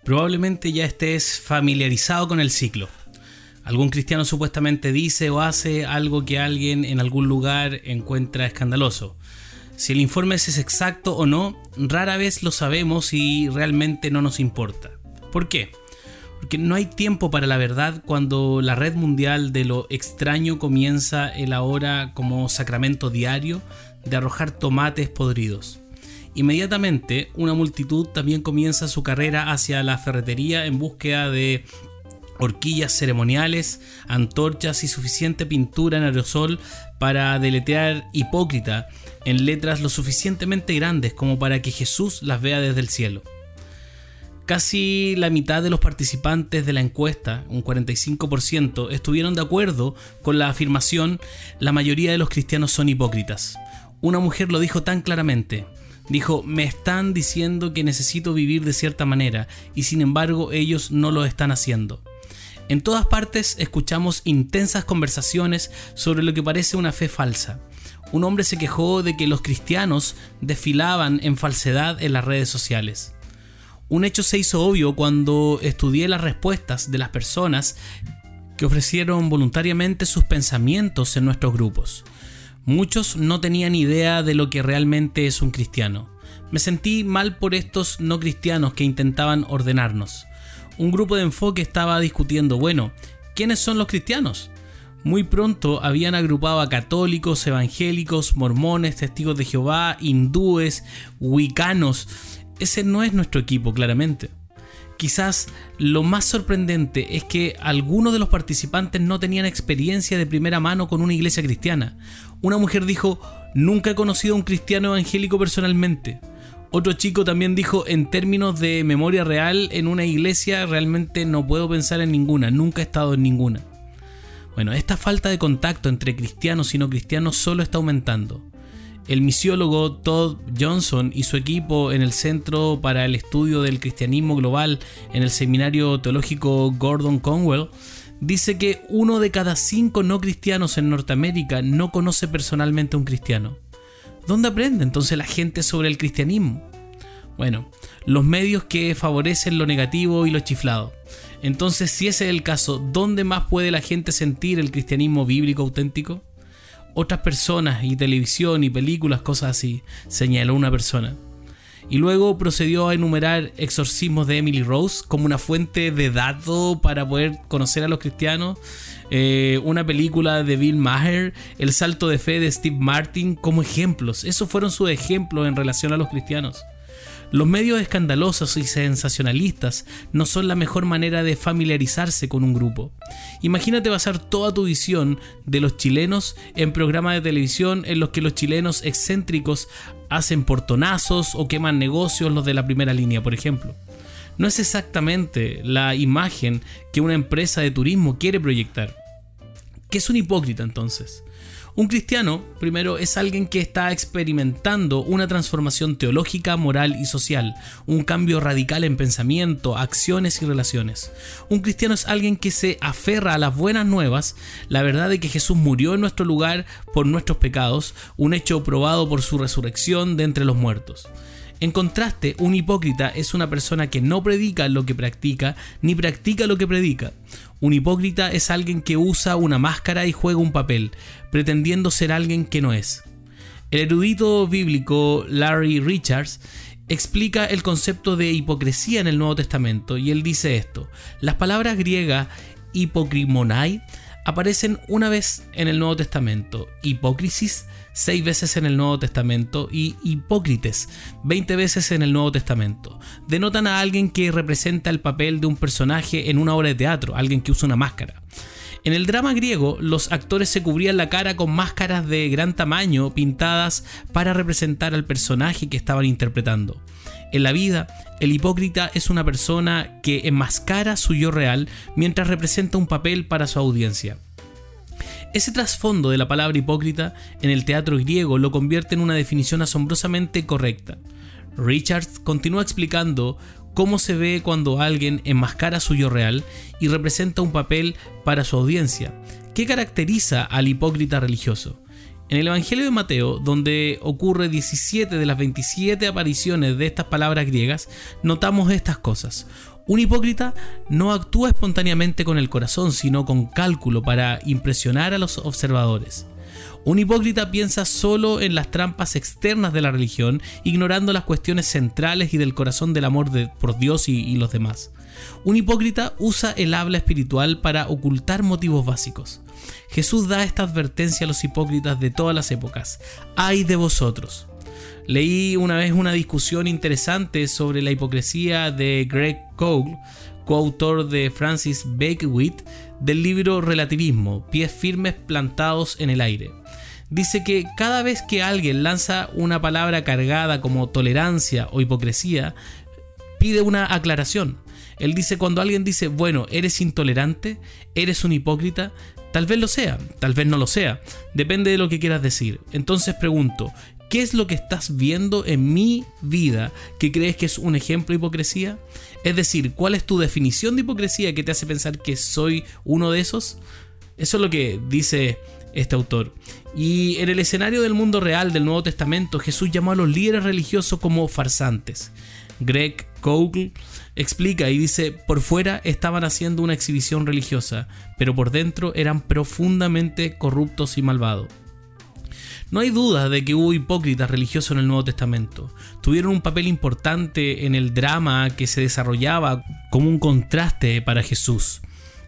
Probablemente ya estés familiarizado con el ciclo. Algún cristiano supuestamente dice o hace algo que alguien en algún lugar encuentra escandaloso. Si el informe es exacto o no, rara vez lo sabemos y realmente no nos importa. ¿Por qué? Porque no hay tiempo para la verdad cuando la red mundial de lo extraño comienza el ahora como sacramento diario de arrojar tomates podridos. Inmediatamente, una multitud también comienza su carrera hacia la ferretería en búsqueda de horquillas ceremoniales, antorchas y suficiente pintura en aerosol para deletrear hipócrita en letras lo suficientemente grandes como para que Jesús las vea desde el cielo. Casi la mitad de los participantes de la encuesta, un 45%, estuvieron de acuerdo con la afirmación: la mayoría de los cristianos son hipócritas. Una mujer lo dijo tan claramente. Dijo: me están diciendo que necesito vivir de cierta manera y sin embargo ellos no lo están haciendo. En todas partes escuchamos intensas conversaciones sobre lo que parece una fe falsa. Un hombre se quejó de que los cristianos desfilaban en falsedad en las redes sociales. Un hecho se hizo obvio cuando estudié las respuestas de las personas que ofrecieron voluntariamente sus pensamientos en nuestros grupos. Muchos no tenían idea de lo que realmente es un cristiano. Me sentí mal por estos no cristianos que intentaban ordenarnos. Un grupo de enfoque estaba discutiendo, ¿quiénes son los cristianos? Muy pronto habían agrupado a católicos, evangélicos, mormones, testigos de Jehová, hindúes, wiccanos. Ese no es nuestro equipo, claramente. Quizás lo más sorprendente es que algunos de los participantes no tenían experiencia de primera mano con una iglesia cristiana. Una mujer dijo: nunca he conocido a un cristiano evangélico personalmente. Otro chico también dijo: en términos de memoria real, en una iglesia realmente no puedo pensar en ninguna, nunca he estado en ninguna. Esta falta de contacto entre cristianos y no cristianos solo está aumentando. El misiólogo Todd Johnson y su equipo en el Centro para el Estudio del Cristianismo Global en el Seminario Teológico Gordon Conwell dice que 1 de cada 5 no cristianos en Norteamérica no conoce personalmente a un cristiano. ¿Dónde aprende entonces la gente sobre el cristianismo? Los medios que favorecen lo negativo y lo chiflado. Entonces, si ese es el caso, ¿dónde más puede la gente sentir el cristianismo bíblico auténtico? Otras personas y televisión y películas, cosas así, señaló una persona. Y luego procedió a enumerar exorcismos de Emily Rose como una fuente de datos para poder conocer a los cristianos, una película de Bill Maher, el salto de fe de Steve Martin como ejemplos. Esos fueron sus ejemplos en relación a los cristianos. Los medios escandalosos y sensacionalistas no son la mejor manera de familiarizarse con un grupo. Imagínate basar toda tu visión de los chilenos en programas de televisión en los que los chilenos excéntricos hacen portonazos o queman negocios, los de la primera línea, por ejemplo. No es exactamente la imagen que una empresa de turismo quiere proyectar. ¿Qué es un hipócrita entonces? Un cristiano, primero, es alguien que está experimentando una transformación teológica, moral y social, un cambio radical en pensamiento, acciones y relaciones. Un cristiano es alguien que se aferra a las buenas nuevas, la verdad de que Jesús murió en nuestro lugar por nuestros pecados, un hecho probado por su resurrección de entre los muertos. En contraste, un hipócrita es una persona que no predica lo que practica, ni practica lo que predica. Un hipócrita es alguien que usa una máscara y juega un papel, pretendiendo ser alguien que no es. El erudito bíblico Larry Richards explica el concepto de hipocresía en el Nuevo Testamento, y él dice esto: las palabras griegas hipokrimonai aparecen una vez en el Nuevo Testamento, hipócrisis 6 veces en el Nuevo Testamento y hipócrites 20 veces en el Nuevo Testamento. Denotan a alguien que representa el papel de un personaje en una obra de teatro, alguien que usa una máscara. En el drama griego, los actores se cubrían la cara con máscaras de gran tamaño pintadas para representar al personaje que estaban interpretando. En la vida, el hipócrita es una persona que enmascara su yo real mientras representa un papel para su audiencia. Ese trasfondo de la palabra hipócrita en el teatro griego lo convierte en una definición asombrosamente correcta. Richards continúa explicando cómo se ve cuando alguien enmascara su yo real y representa un papel para su audiencia. ¿Qué caracteriza al hipócrita religioso? En el Evangelio de Mateo, donde ocurre 17 de las 27 apariciones de estas palabras griegas, notamos estas cosas. Un hipócrita no actúa espontáneamente con el corazón, sino con cálculo para impresionar a los observadores. Un hipócrita piensa solo en las trampas externas de la religión, ignorando las cuestiones centrales y del corazón del amor por Dios y los demás. Un hipócrita usa el habla espiritual para ocultar motivos básicos. Jesús da esta advertencia a los hipócritas de todas las épocas. ¡Ay de vosotros! Leí una vez una discusión interesante sobre la hipocresía de Greg Koukl, coautor de Francis Beckwith, del libro Relativismo, pies firmes plantados en el aire. Dice que cada vez que alguien lanza una palabra cargada como tolerancia o hipocresía, pide una aclaración. Él dice, cuando alguien dice, bueno, eres intolerante, eres un hipócrita, tal vez lo sea, tal vez no lo sea, depende de lo que quieras decir. Entonces pregunto, ¿qué es lo que estás viendo en mi vida que crees que es un ejemplo de hipocresía? Es decir, ¿cuál es tu definición de hipocresía que te hace pensar que soy uno de esos? Eso es lo que dice este autor. Y en el escenario del mundo real del Nuevo Testamento, Jesús llamó a los líderes religiosos como farsantes. Greg Koukl explica y dice, por fuera estaban haciendo una exhibición religiosa, pero por dentro eran profundamente corruptos y malvados. No hay duda de que hubo hipócritas religiosos en el Nuevo Testamento. Tuvieron un papel importante en el drama que se desarrollaba como un contraste para Jesús.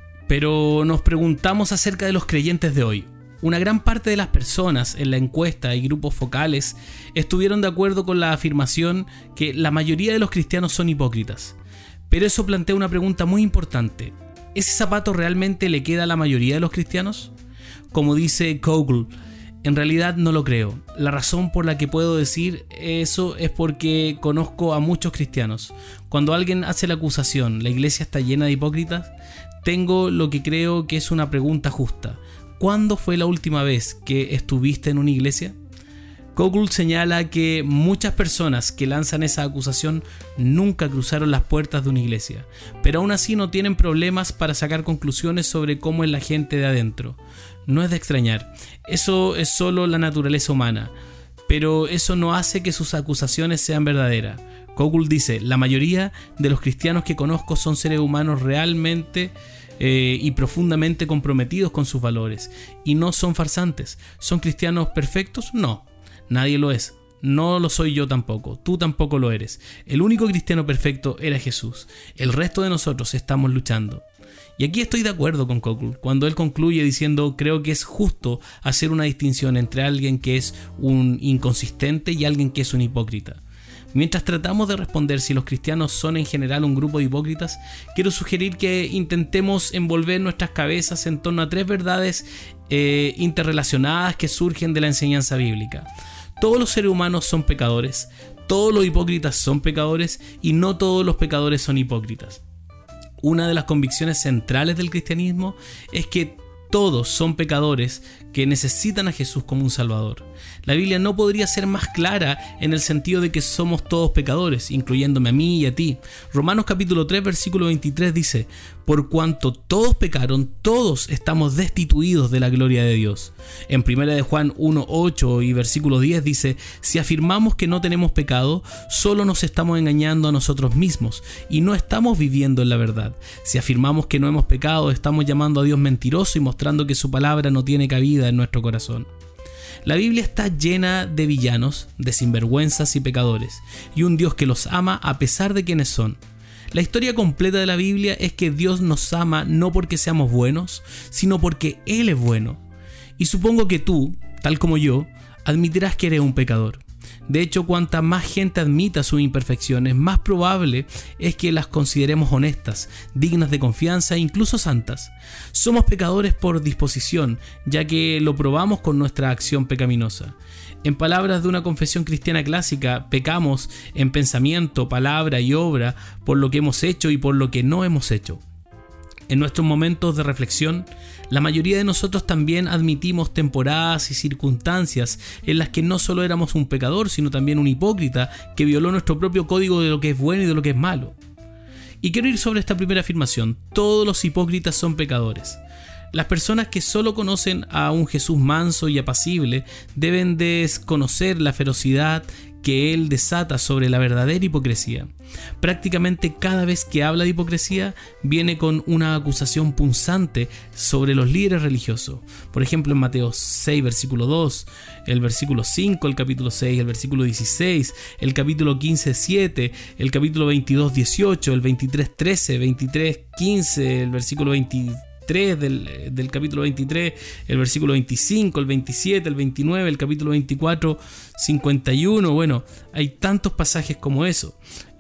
Pero nos preguntamos acerca de los creyentes de hoy. Una gran parte de las personas en la encuesta y grupos focales estuvieron de acuerdo con la afirmación que la mayoría de los cristianos son hipócritas. Pero eso plantea una pregunta muy importante. ¿Ese zapato realmente le queda a la mayoría de los cristianos? Como dice Koukl, en realidad no lo creo. La razón por la que puedo decir eso es porque conozco a muchos cristianos. Cuando alguien hace la acusación, ¿la iglesia está llena de hipócritas?, tengo lo que creo que es una pregunta justa. ¿Cuándo fue la última vez que estuviste en una iglesia? Koukl señala que muchas personas que lanzan esa acusación nunca cruzaron las puertas de una iglesia, pero aún así no tienen problemas para sacar conclusiones sobre cómo es la gente de adentro. No es de extrañar, eso es solo la naturaleza humana, pero eso no hace que sus acusaciones sean verdaderas. Koukl dice, la mayoría de los cristianos que conozco son seres humanos realmente y profundamente comprometidos con sus valores, y no son farsantes. ¿Son cristianos perfectos? No, nadie lo es. No lo soy yo tampoco, tú tampoco lo eres. El único cristiano perfecto era Jesús. El resto de nosotros estamos luchando. Y aquí estoy de acuerdo con Koukl, cuando él concluye diciendo, creo que es justo hacer una distinción entre alguien que es un inconsistente y alguien que es un hipócrita. Mientras tratamos de responder si los cristianos son en general un grupo de hipócritas, quiero sugerir que intentemos envolver nuestras cabezas en torno a tres verdades interrelacionadas que surgen de la enseñanza bíblica. Todos los seres humanos son pecadores, todos los hipócritas son pecadores y no todos los pecadores son hipócritas. Una de las convicciones centrales del cristianismo es que todos son pecadores que necesitan a Jesús como un Salvador. La Biblia no podría ser más clara en el sentido de que somos todos pecadores, incluyéndome a mí y a ti. Romanos capítulo 3, versículo 23 dice, por cuanto todos pecaron, todos estamos destituidos de la gloria de Dios. En 1 de Juan 1, 8 y versículo 10 dice, si afirmamos que no tenemos pecado, solo nos estamos engañando a nosotros mismos y no estamos viviendo en la verdad. Si afirmamos que no hemos pecado, estamos llamando a Dios mentiroso y mostrando que su palabra no tiene cabida en nuestro corazón. La Biblia está llena de villanos, de sinvergüenzas y pecadores, y un Dios que los ama a pesar de quienes son. La historia completa de la Biblia es que Dios nos ama no porque seamos buenos, sino porque Él es bueno. Y supongo que tú, tal como yo, admitirás que eres un pecador. De hecho, cuanta más gente admita sus imperfecciones, más probable es que las consideremos honestas, dignas de confianza e incluso santas. Somos pecadores por disposición, ya que lo probamos con nuestra acción pecaminosa. En palabras de una confesión cristiana clásica, pecamos en pensamiento, palabra y obra por lo que hemos hecho y por lo que no hemos hecho. En nuestros momentos de reflexión, la mayoría de nosotros también admitimos temporadas y circunstancias en las que no solo éramos un pecador, sino también un hipócrita que violó nuestro propio código de lo que es bueno y de lo que es malo. Y quiero ir sobre esta primera afirmación: todos los hipócritas son pecadores. Las personas que solo conocen a un Jesús manso y apacible deben desconocer la ferocidad que Él desata sobre la verdadera hipocresía. Prácticamente cada vez que habla de hipocresía viene con una acusación punzante sobre los líderes religiosos. Por ejemplo, en Mateo 6, versículo 2, el versículo 5, el capítulo 6, el versículo 16, el capítulo 15, 7, el capítulo 22, 18, el 23, 13, 23, 15, el versículo 23 del capítulo 23, el versículo 25, el 27, el 29, el capítulo 24, 51. Bueno, hay tantos pasajes como eso.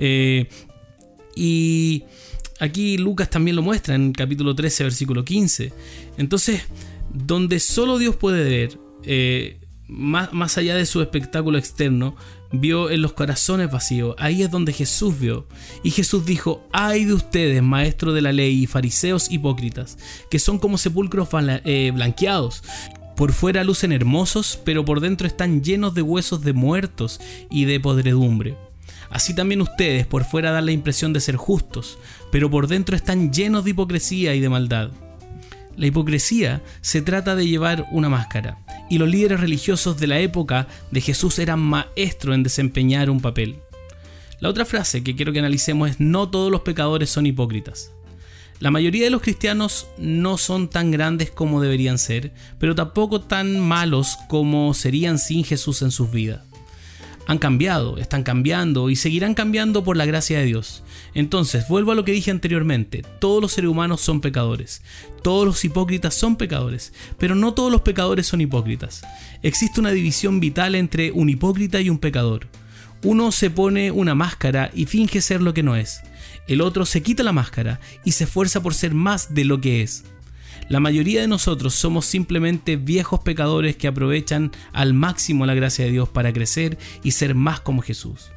Y aquí Lucas también lo muestra en el capítulo 13, versículo 15. Entonces, donde solo Dios puede ver, más allá de su espectáculo externo, vio en los corazones vacíos. Ahí es donde Jesús vio. Y Jesús dijo: ay de ustedes, maestros de la ley y fariseos hipócritas, que son como sepulcros blanqueados. Por fuera lucen hermosos, pero por dentro están llenos de huesos de muertos y de podredumbre. Así también ustedes por fuera dan la impresión de ser justos, pero por dentro están llenos de hipocresía y de maldad. La hipocresía se trata de llevar una máscara, y los líderes religiosos de la época de Jesús eran maestros en desempeñar un papel. La otra frase que quiero que analicemos es: no todos los pecadores son hipócritas. La mayoría de los cristianos no son tan grandes como deberían ser, pero tampoco tan malos como serían sin Jesús en sus vidas. Han cambiado, están cambiando y seguirán cambiando por la gracia de Dios. Entonces, vuelvo a lo que dije anteriormente: todos los seres humanos son pecadores, todos los hipócritas son pecadores, pero no todos los pecadores son hipócritas. Existe una división vital entre un hipócrita y un pecador. Uno se pone una máscara y finge ser lo que no es. El otro se quita la máscara y se esfuerza por ser más de lo que es. La mayoría de nosotros somos simplemente viejos pecadores que aprovechan al máximo la gracia de Dios para crecer y ser más como Jesús.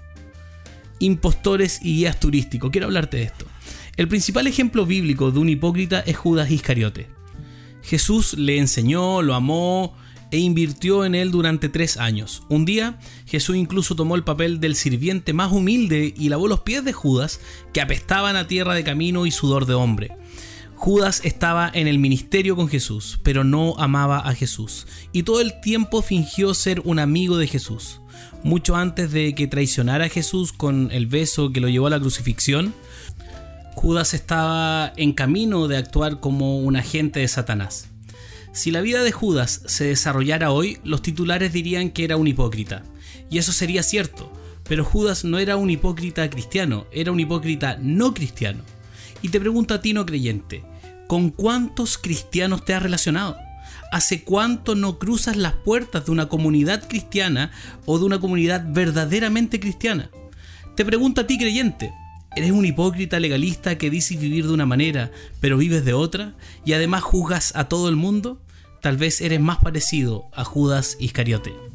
Impostores y guías turísticos. Quiero hablarte de esto. El principal ejemplo bíblico de un hipócrita es Judas Iscariote. Jesús le enseñó, lo amó e invirtió en él durante 3 años. Un día, Jesús incluso tomó el papel del sirviente más humilde y lavó los pies de Judas, que apestaban a tierra de camino y sudor de hombre. Judas estaba en el ministerio con Jesús, pero no amaba a Jesús, y todo el tiempo fingió ser un amigo de Jesús. Mucho antes de que traicionara a Jesús con el beso que lo llevó a la crucifixión, Judas estaba en camino de actuar como un agente de Satanás. Si la vida de Judas se desarrollara hoy, los titulares dirían que era un hipócrita, y eso sería cierto, pero Judas no era un hipócrita cristiano, era un hipócrita no cristiano. Y te pregunto a ti, no creyente: ¿con cuántos cristianos te has relacionado? ¿Hace cuánto no cruzas las puertas de una comunidad cristiana o de una comunidad verdaderamente cristiana? Te pregunto a ti, creyente: ¿eres un hipócrita legalista que dices vivir de una manera, pero vives de otra, y además juzgas a todo el mundo? Tal vez eres más parecido a Judas Iscariote.